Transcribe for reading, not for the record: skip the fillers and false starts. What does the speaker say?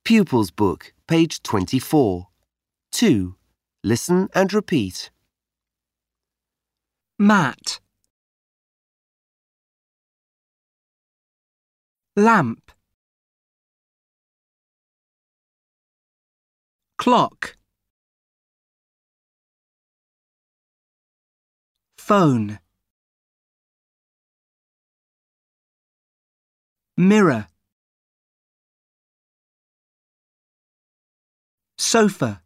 Pupils Book, page 24. 2. Listen and repeat. Mat, lamp, clock, phone, mirror, sofa,